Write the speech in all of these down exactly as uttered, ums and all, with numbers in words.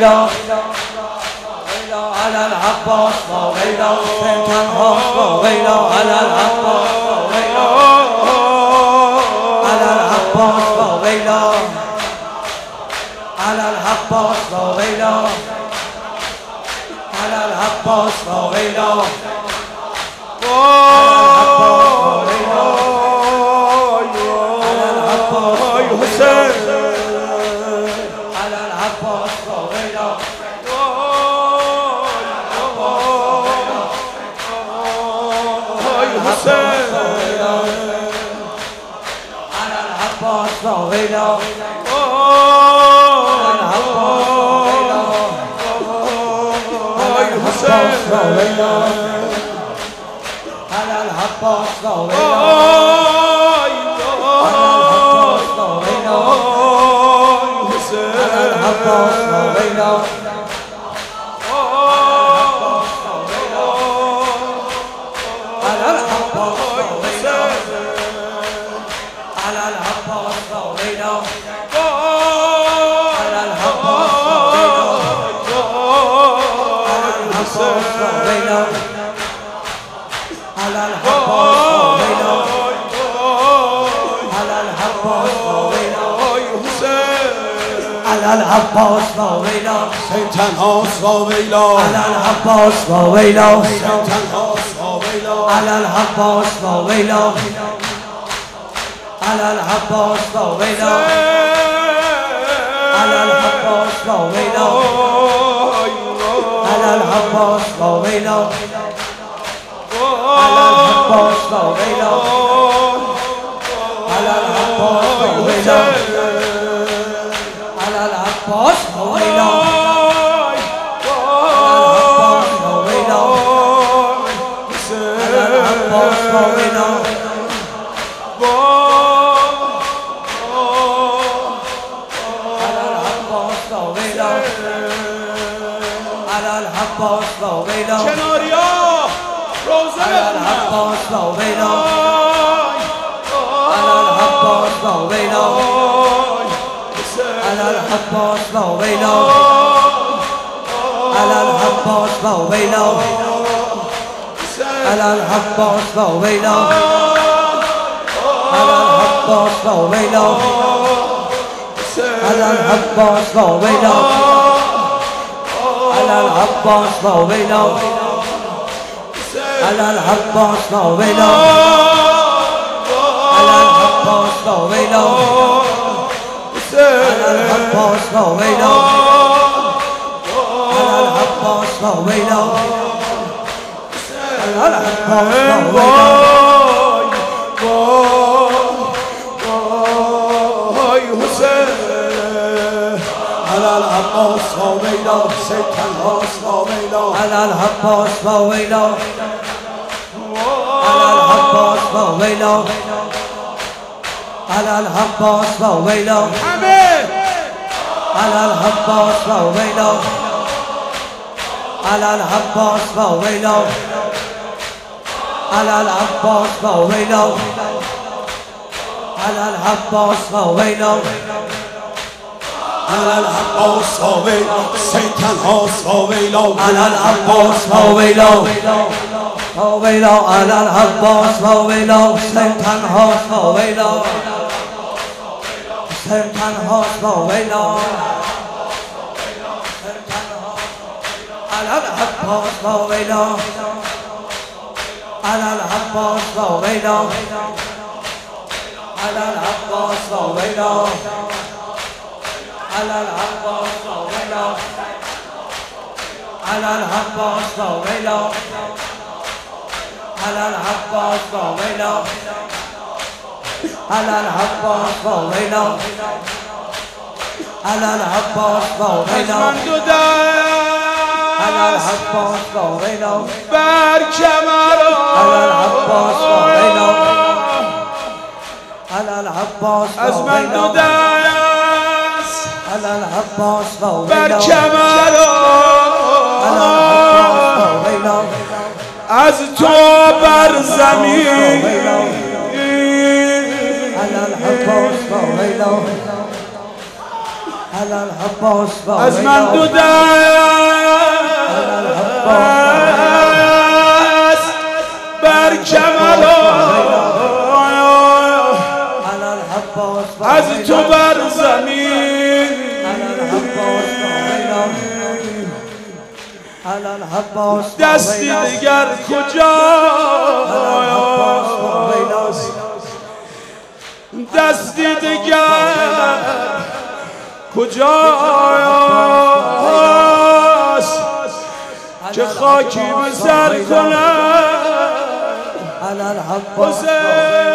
ویلا على العباس با ویلا تنهاش با ویلا على العباس با ویلا على العباس با ویلا على العباس با ویلا على العباس با ویلا ويلا على العباس العباس با ویلا تنهاست با ویلا العباس با ویلا تنهاست با ویلا العباس با ویلا العباس با ویلا العباس با ویلا العباس با ویلا العباس با ویلا العباس با ویلا العباس با ویلا العباس با ویلا العباس با ویلا العباس با ویلا العباس با ویلا کناریا روزه العباس با ویلا العباس با ویلا على العباس با ویلا على العباس با ویلا على العباس با ویلا على العباس با ویلا على العباس با ویلا على العباس با ویلا على العباس با ویلا على العباس با ویلا على العباس با ویلا على العباس با ویلا على العباس با ویلا وای حسین على العباس با ویلا تنهاست با ویلا على العباس با ویلا على العباس با ویلا على العباس با ویلا على العباس با ویلا على العباس با ویلا على العباس با ویلا على العباس با ویلا على العباس با ویلا تنهاست با ویلا على العباس با ویلا با ویلا على العباس با ویلا تنهاست با ویلا تنهاست با ویلا على العباس با ویلا على العباس با ویلا على العباس با ویلا على العباس با ویلا على العباس با ویلا على العباس با ویلا على العباس با ویلا على العباس با ویلا على العباس با ویلا بر کمرا على العباس با ویلا على العباس از با من دو ویلا دست على العباس با بر ویلا کمرا على العباس با ویلا از تو بر زمین على العباس با ویلا على العباس از من دو دست بر کمال از تو بر زمین دستی دیگر کجا دستی دیگر کجاست که خاکی به سر کنم حسین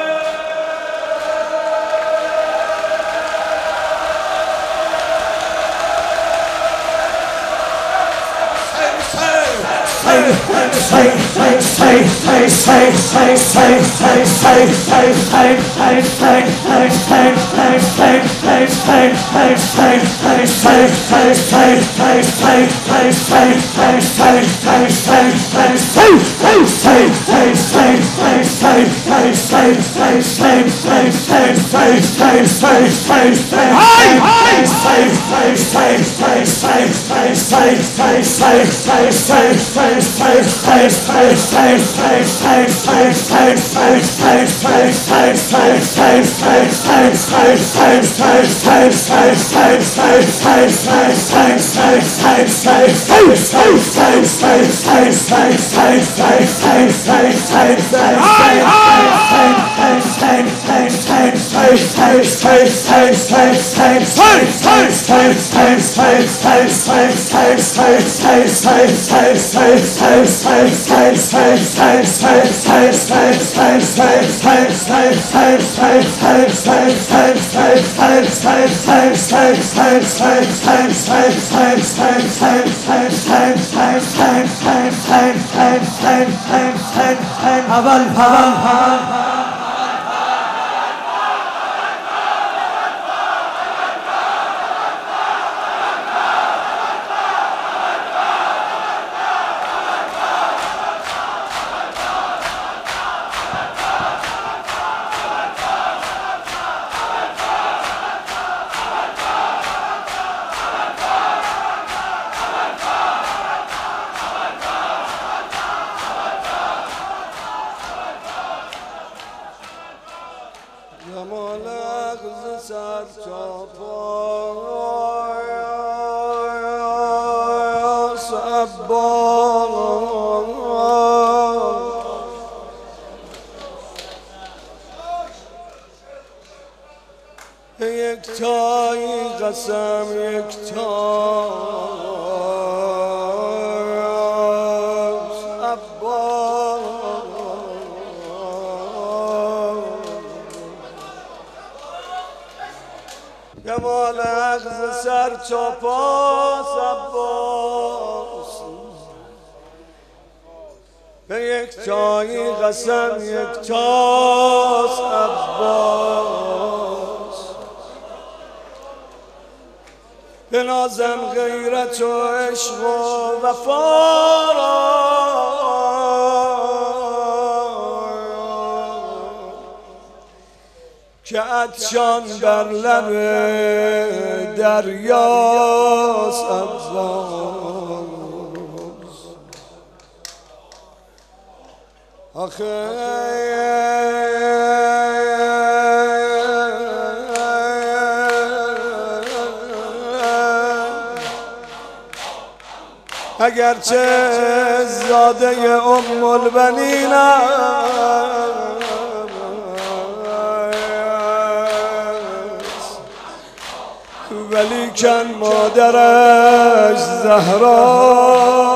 اول یک تایی قسم یک تاس عباس کمال اخذ سر تا پاس عباس به یک تایی قسم یک تاس عباس بنازم غیرت و عشق و وفا را که عطشان بر لب دریاست عباس آخه اگرچه زاده ام البنینم ولیکن مادرش زهرا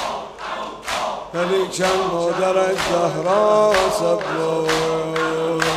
ولیکن مادرش زهرا صبر